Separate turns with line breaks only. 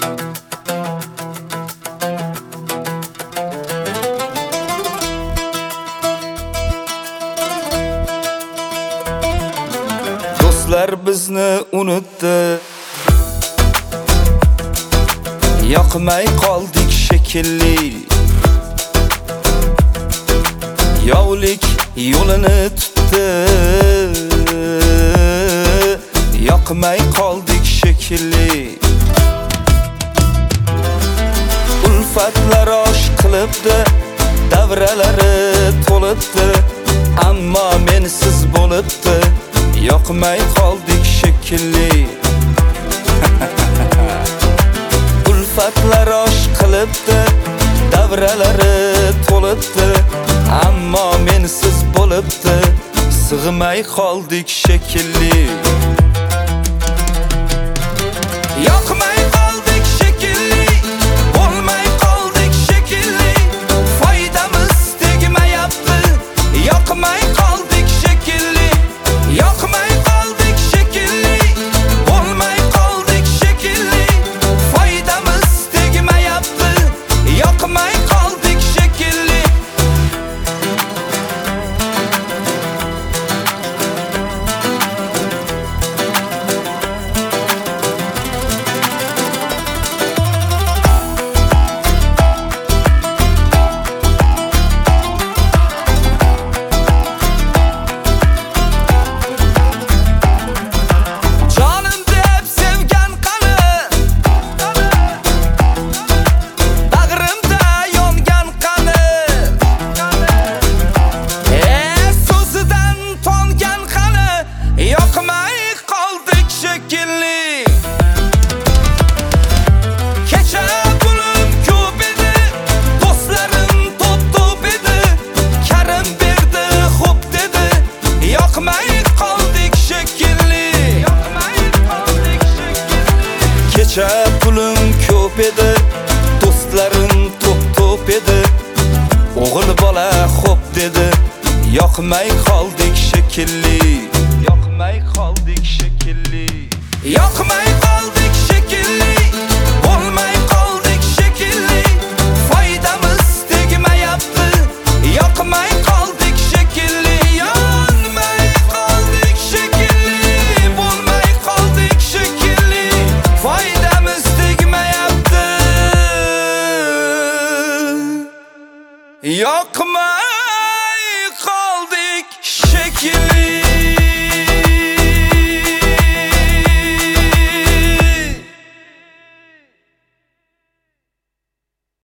Do'stlar bizni unutdi, yoqmay qoldik shekilli. Yovlik yo'lini tutdi, yoqmay qoldik shekilli. Ulfatlar osh qilibdi, davralari to'libdi, ammo mensiz bo'libdi, yoqmay qoldik shekilli. Ulfatlar osh qilibdi, davralari to'libdi, ammo mensiz bo'libdi, sig'may qoldik shekilli. Yoqmay qoldik shekilli, bo'lmay qoldik shekilli, foydamiz tegmayapti, yoqmay qoldik shekilli. Yoqmay qoldik shekilli, bo'lmay qoldik shekilli, foydamiz tegmayapti, yoqmay qoldik shekilli. Kecha pulim ko'p edi, do'stlarim to'p edi, o'g'il bola xo'p dedi, yoqmay qoldik shekilli. Yoqmay qoldik shekilli. Yoqmay qoldik shekilli, bo'lmay qoldik shekilli, foydamiz tegmayapti, yoqmay qoldik shekilli. Yonmay qoldik shekilli, bo'lmay qoldik shekilli, foydamiz tegmayapti, yoqmay